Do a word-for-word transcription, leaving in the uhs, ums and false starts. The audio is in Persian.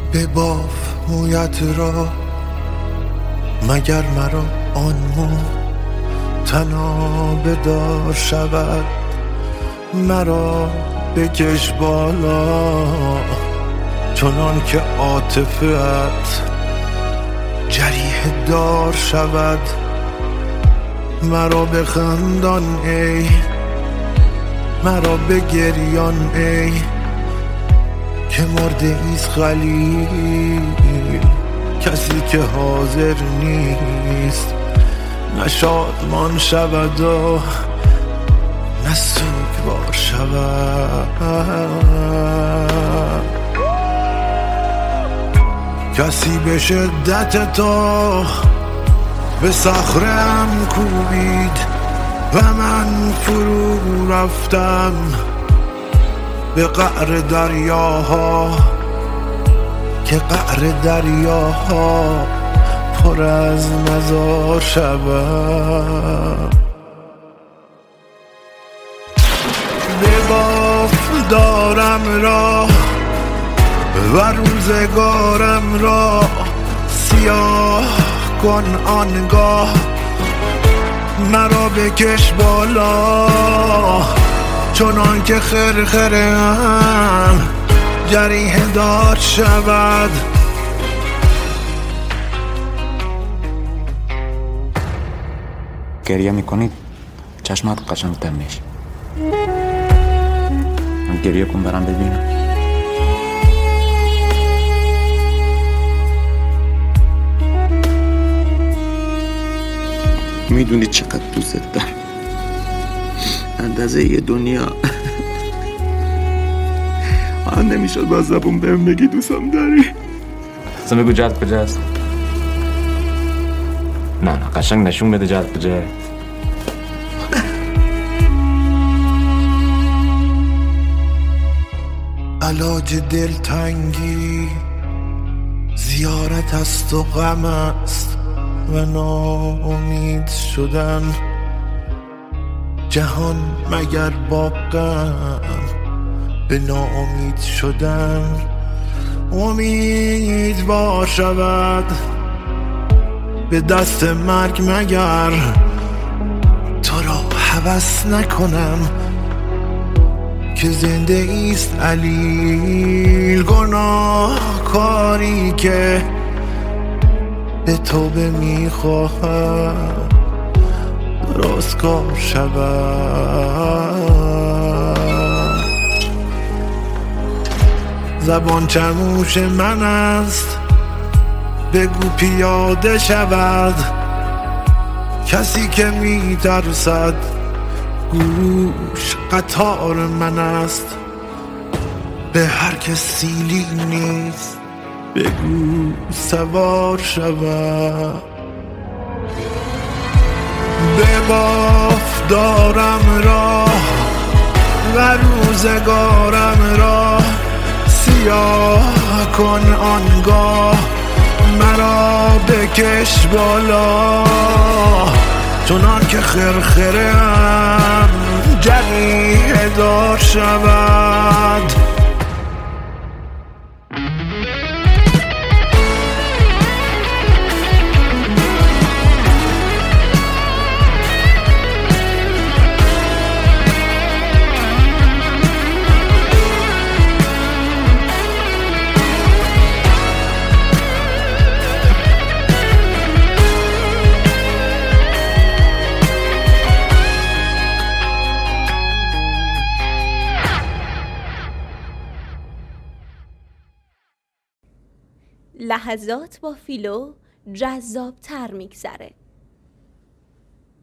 بباف مویت را مگر مرا آن مو تنا بدار شود، مرا بکش بالا چنان که عاطفه‌ات جریح دار شود. مرا بخندان ای مرا بگریان ای که مرده ایست خلیل، کسی که حاضر نیست نه شادمان شود و نه سوگوار شود. کسی به شدت تو به صخره‌ام کوبید و من فرو رفتم به قعر دریاها، که قعر دریاها پر از مزار شود. بباف دارم را و روزگارم را سیاه کن آنگاه، مرا بکش بالا چنان که خرخره‌ام جریح دار شود. گریه میکنید چشمات قشنگتر میشه. گریه کن برام ببینم. میدونی چقدر دوست دارم، اندازه یه دنیا. من نمیشد با زبون بهم بگی دوستم داری. اصلا بگو جد کجاست. نه نه قشنگ نشون بده جد کجاست. علاج دلتنگی زیارت است و غم است و ناامید شدن. جهان مگر با غم به ناامید شدن امیدوار شود. به دست مرگ مگر تو را هوس نکنم که زنده ایست علیل. گناه کاری که به توبه میخواهم درستکار شود. زبان چموش من است بگو پیاده شود. کسی که میترسد گوش قطار من است. به هر که سیلی نیست بگو سوار شود. بباف دارم راه و روزگارم را سیاه کن آنگاه، مرا بکش بالا چنان که خرخره‌ام جریح دار شود. لحظات با فیلو جذاب تر میگذره.